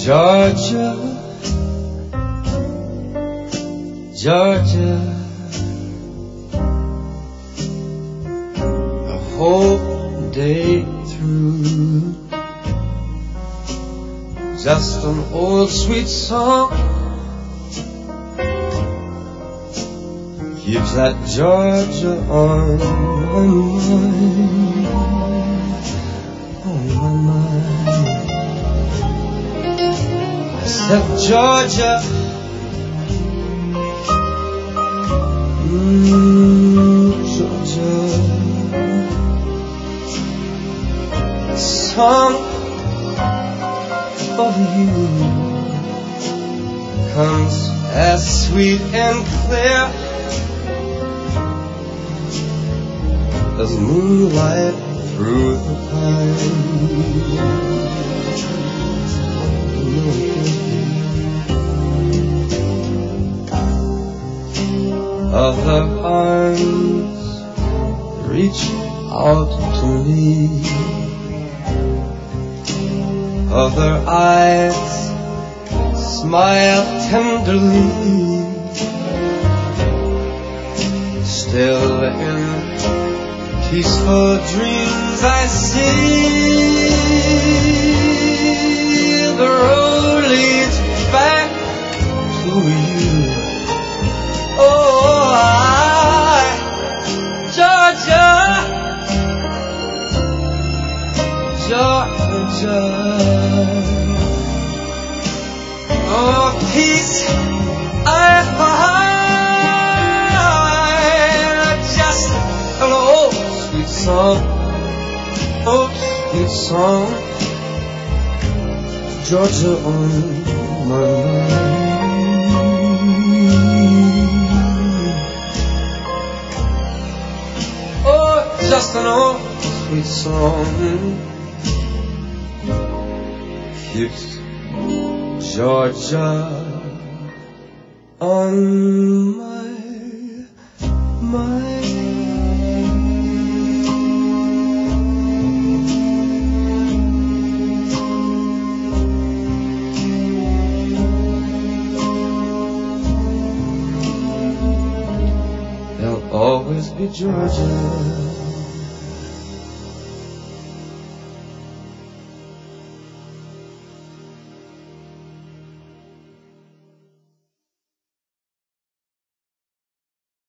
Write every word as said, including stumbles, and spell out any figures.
Georgia, Georgia, the whole day through, just an old sweet song keeps that Georgia on my mind, on my mind. I said Georgia, mm, Georgia, a song of you comes as sweet and clear as moonlight through the pines. Other arms reach out to me, other eyes smile tenderly, still in peaceful dreams I see the road leads back to you. Oh, I, Georgia, Georgia, oh, peace I find, just an old sweet song, old sweet song, Georgia on my mind. Oh, just an old sweet song keeps Georgia on my mind. There'll always be Georgia.